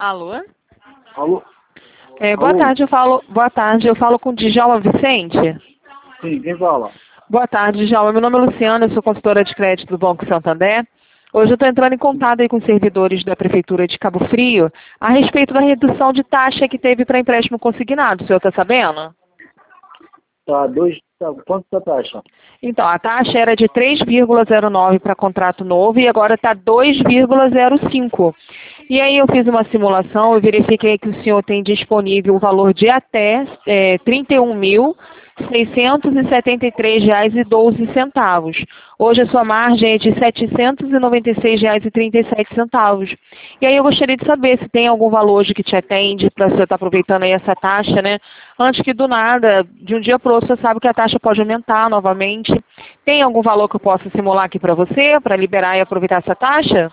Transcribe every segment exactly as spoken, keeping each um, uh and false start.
Alô? Alô? É, boa Alô? tarde, eu falo. Boa tarde, eu falo com o Djalma Vicente. Sim, quem fala? Boa tarde, Djalma. Meu nome é Luciana, eu sou consultora de crédito do Banco Santander. Hoje eu estou entrando em contato aí com os servidores da Prefeitura de Cabo Frio a respeito da redução de taxa que teve para empréstimo consignado. O senhor está sabendo? Tá, dois. Tá, quanto tá a taxa? Então, a taxa era de três vírgula zero nove para contrato novo e agora está dois vírgula zero cinco. E aí eu fiz uma simulação e verifiquei que o senhor tem disponível o valor de até é, trinta e um mil, seiscentos e setenta e três reais e doze centavos. Hoje a sua margem é de setecentos e noventa e seis reais e trinta e sete centavos. E aí eu gostaria de saber se tem algum valor hoje que te atende para você estar aproveitando aí essa taxa, né? Antes que do nada, de um dia para o outro, você sabe que a taxa pode aumentar novamente. Tem algum valor que eu possa simular aqui para você, para liberar e aproveitar essa taxa?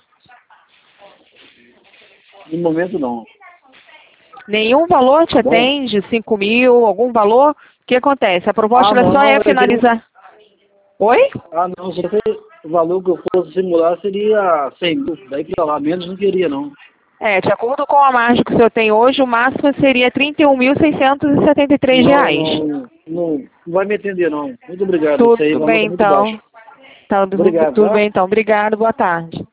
No momento não. Nenhum valor te Bom, atende? cinco mil, algum valor? O que acontece? A proposta ah ela só não, é é que não, finalizar. Oi? ah não, se você, o valor que eu fosse simular seria cem mil, daí pra lá, menos não queria não. É, de acordo com a margem que o senhor tem hoje, o máximo seria trinta e um mil, seiscentos e setenta e três Não, reais. não, não, não vai me atender não. Muito obrigado, isso aí, o Tudo valor bem tá muito baixo. então. Tá, tudo Obrigado, tudo tá? bem então. Obrigado, boa tarde.